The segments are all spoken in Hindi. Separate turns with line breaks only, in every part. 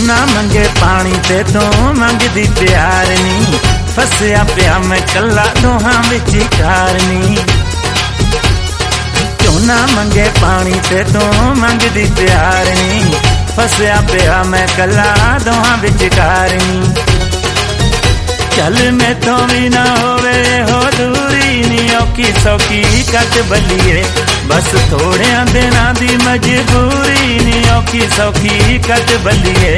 ना मंगे पानी ते तू मंगदी प्यार नी, फसया पिया मैं कला दोहां विच कारनी। क्यों ना मंगे पानी ते तू मंगदी प्यार नी, फसया पिया मैं कला दोहां विच कारनी। चल मैं तो भी ना होवे हो दूरी नी, औखी सौखी कट बलिए बस थोड़े दिना दी मजबूरी नी, औखी सौखी कट बलिए।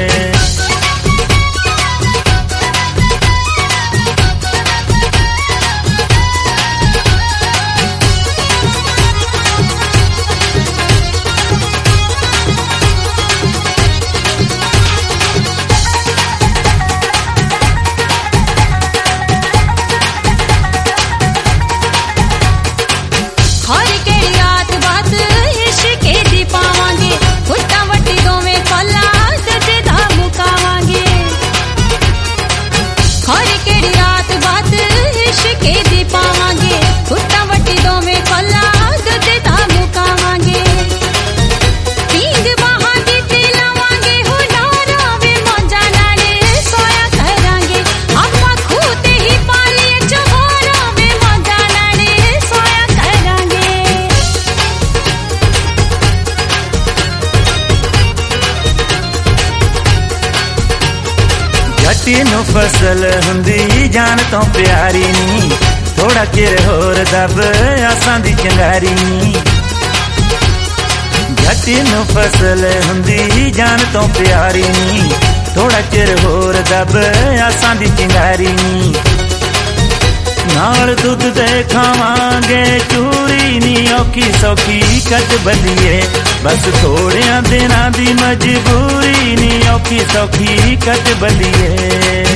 तीनों फसल हुंदी जान तो प्यारी नी, थोड़ा चिर होर दब आसां दी चंगारी नी। तीनों फसल हुंदी जान तो प्यारी नी, थोड़ा चिर होर दब आसां दी चंगारी नी। नाल दुध दे खावांगे चूरी नी, औखी सौखी कट बलिए बस थोड़े दिना दी मजबूरी नी, औखी सौखी कट बलिए।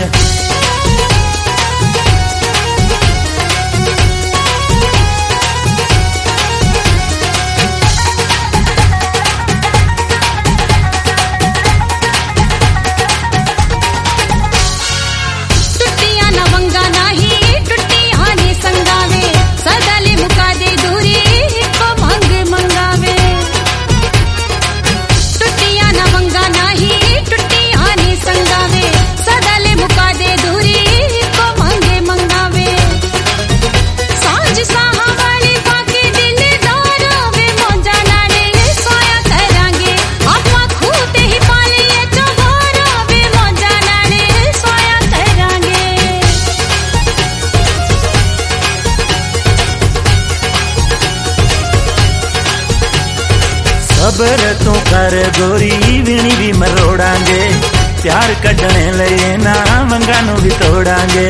खबर तू कर गोरी वीणी भी मरोड़ांगे, प्यार कढ़ने लए ना मंगा नू भी तोड़ांगे।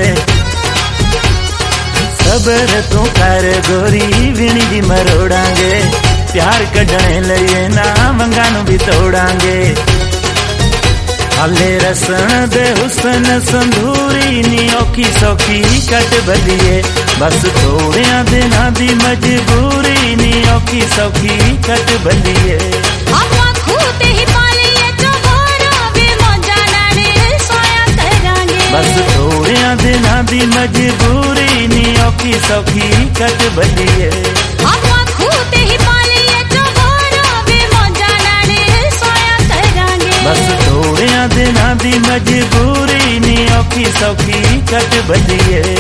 खबर तू कर गोरी वीणी भी मरोड़ांगे, प्यार कढ़ने लए ना मंगा नू भी तोड़ांगे। हाले रसन दे हुसन संधूरी नी, औखी सौखी कट बलिए बस थोड़े दिना दी मजबूरी नी, औखी सौखी कट बलिए। बस थोड़े दिना दी मजबूरी नी, औखी सौखी कट बलिए। बस थोड़े दिना दी मजबूरी नी, औखी सौखी कट बलिए।